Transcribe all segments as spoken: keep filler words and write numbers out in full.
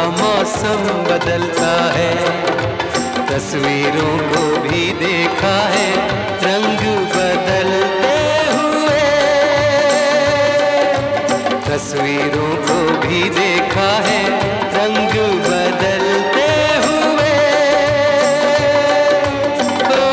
मौसम बदलता है। तस्वीरों को भी देखा है रंग बदलते हुए, तस्वीरों को भी देखा है रंग बदलते हुए। ओ,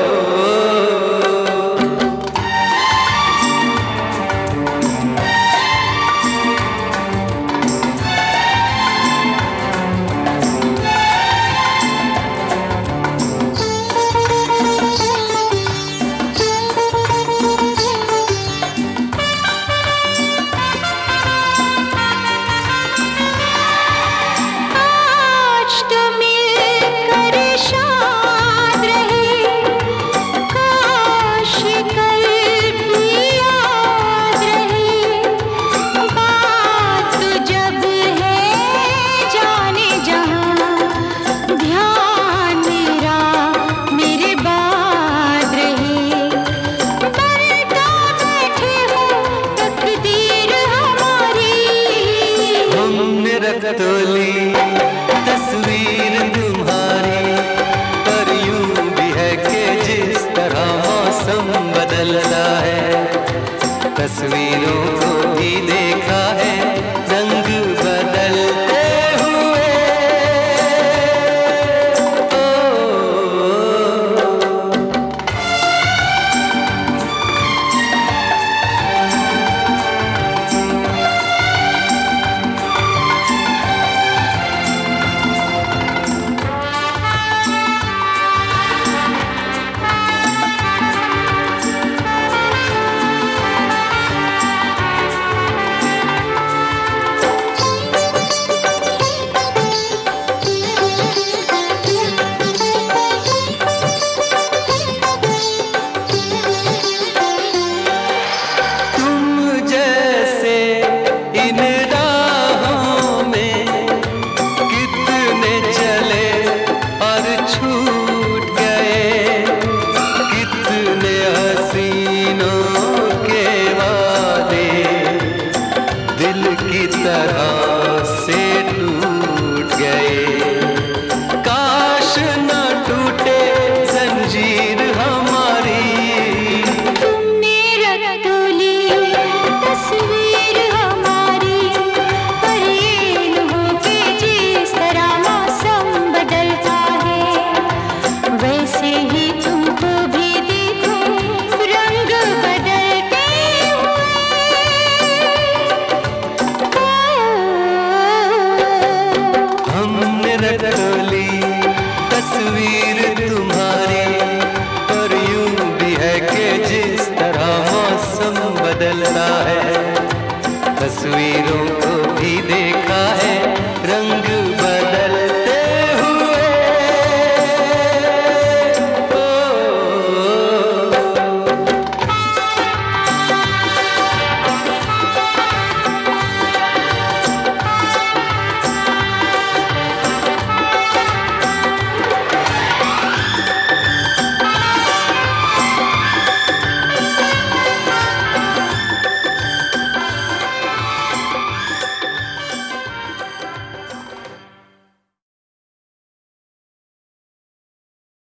तोली तस्वीर तुम्हारी, पर यूं भी है कि जिस तरह मौसम बदलता है, तस्वीरों को भी देखा है रंग बदलते हुए। की तरह से टूट गए, काश न टूटे जंजीर हमारी। तुमने रख ली तस्वीर हमारी, पर ये न हो कि जिस तरह मौसम बदलता है, वैसे ही तुमको भी देखो रंग बदलते हुए। हमने रख ली तस्वीर तुम्हारी, पर यूं भी है कि जिस तरह मौसम बदलता है, तस्वीरों